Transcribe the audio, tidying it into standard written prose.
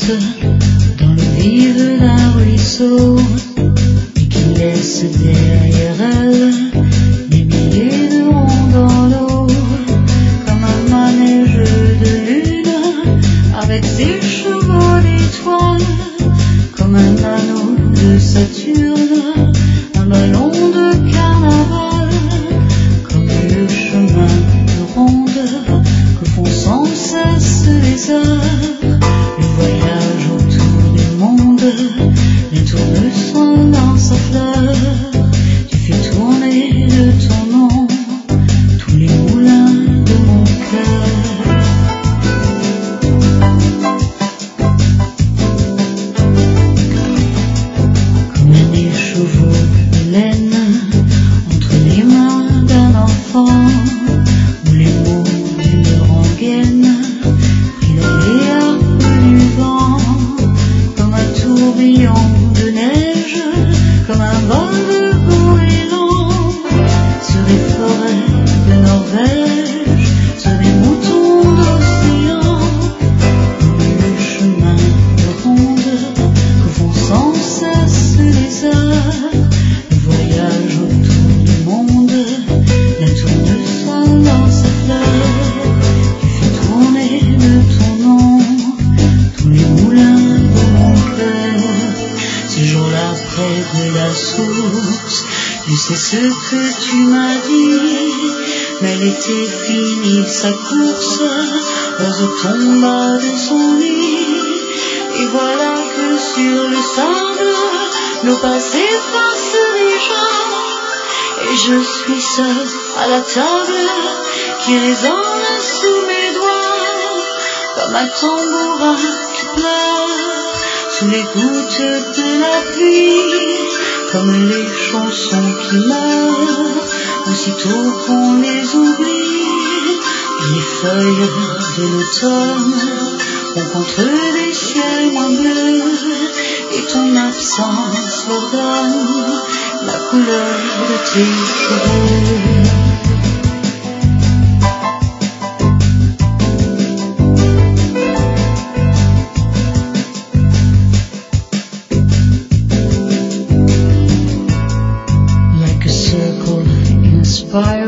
goutte dans le vide d'un ruisseau et qui laisse derrière elle des milliers de ronds dans l'eau, comme un manège de lune avec ses chevaux d'étoiles, comme un anneau de Saturne, un ballon de carnaval, comme le chemin de ronde que font sans cesse les heures. Le voyage autour du monde, les tournesols dans sa fleur. Tu fais tourner de ton nom tous les moulins de mon cœur. Comme un écheveau de laine entre les mains d'un enfant, où les mots d'une rengaine pris dans les harpes du vent, comme un tourbillon de neige, comme un vol de goéland, sur les forêts de Norvège, sur les moutons d'océan, comme le chemin de ronde que font sans cesse les heures. Le voyage autour du monde, la tournesol dans sa fleur. Tu fais tourner de ton nom tous les moulins de mon cœur. Ce jour-là près de la source, tu sais ce que tu m'as dit, mais l'été finit sa course, l'oiseau tomba de son lit, et voilà que sur le sable, l'eau passe efface déjà, et je suis seule à la table qui résonne sous mes doigts, comme un tambourin qui pleure sous les gouttes de la pluie, comme les chansons qui meurent aussitôt qu'on les oublie. Les feuilles de l'automne rencontrent des ciels moins bleus, et ton absence leur donne la couleur de tes cheveux. Like a circle in a spiral,